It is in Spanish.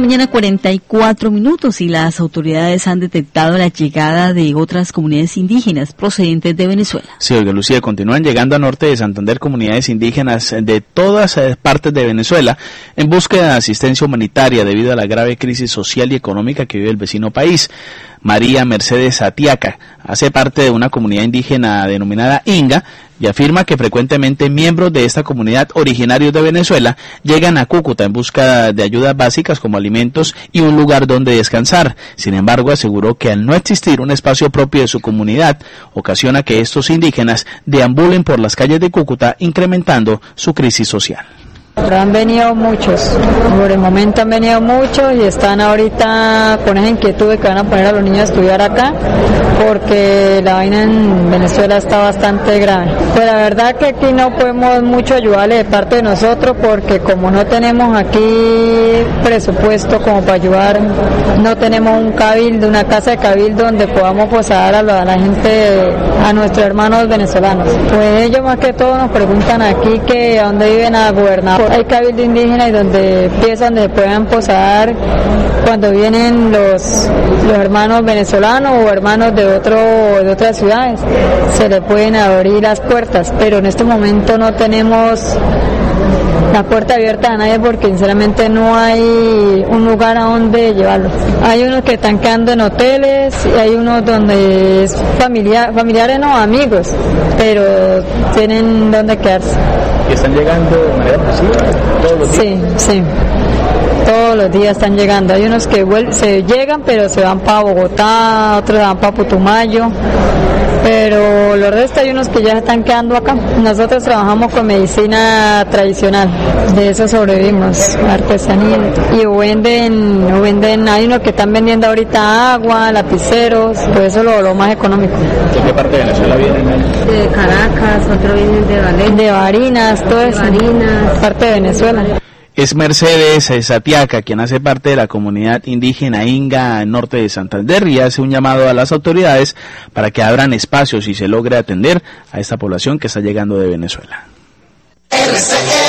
mañana, 44 minutos, y las autoridades han detectado la llegada de otras comunidades indígenas procedentes de Venezuela. Sí, oiga, Lucía, continúan llegando a norte de Santander comunidades indígenas de todas partes de Venezuela en búsqueda de asistencia humanitaria debido a la grave crisis social y económica que vive el vecino país. María Mercedes Atiaca hace parte de una comunidad indígena denominada Inga y afirma que frecuentemente miembros de esta comunidad originarios de Venezuela llegan a Cúcuta en busca de ayudas básicas como alimentos y un lugar donde descansar. Sin embargo, aseguró que al no existir un espacio propio de su comunidad, ocasiona que estos indígenas deambulen por las calles de Cúcuta, incrementando su crisis social. Pero han venido muchos, por el momento han venido muchos y están ahorita con esa inquietud de que van a poner a los niños a estudiar acá, porque la vaina en Venezuela está bastante grave. Pues la verdad que aquí no podemos mucho ayudarle de parte de nosotros, porque como no tenemos aquí presupuesto como para ayudar, no tenemos un cabildo, una casa de cabildo donde podamos posar a la gente, a nuestros hermanos venezolanos. Pues ellos más que todo nos preguntan aquí que a dónde viven a gobernar. Hay cabildo indígena y donde empiezan, donde puedan posar cuando vienen los hermanos venezolanos o hermanos de otras ciudades, se le pueden abrir las puertas, pero en este momento no tenemos la puerta abierta a nadie porque sinceramente no hay un lugar a donde llevarlos. Hay unos que están quedando en hoteles y hay unos donde es familiares no, amigos, pero tienen donde quedarse. ¿Y están llegando de manera masiva todos los días? Sí. Todos los días están llegando. Hay unos que se llegan pero se van para Bogotá, otros van para Putumayo, pero los restos hay unos que ya están quedando acá. Nosotros trabajamos con medicina tradicional, de eso sobrevivimos, artesanía, y o venden, hay unos que están vendiendo ahorita agua, lapiceros, pues eso es lo más económico. ¿De qué parte de Venezuela vienen? De Caracas, otros vienen de Valencia, de Barinas, todo eso, parte de Venezuela. Es Mercedes Atiaca quien hace parte de la comunidad indígena Inga norte de Santander y hace un llamado a las autoridades para que abran espacios y se logre atender a esta población que está llegando de Venezuela.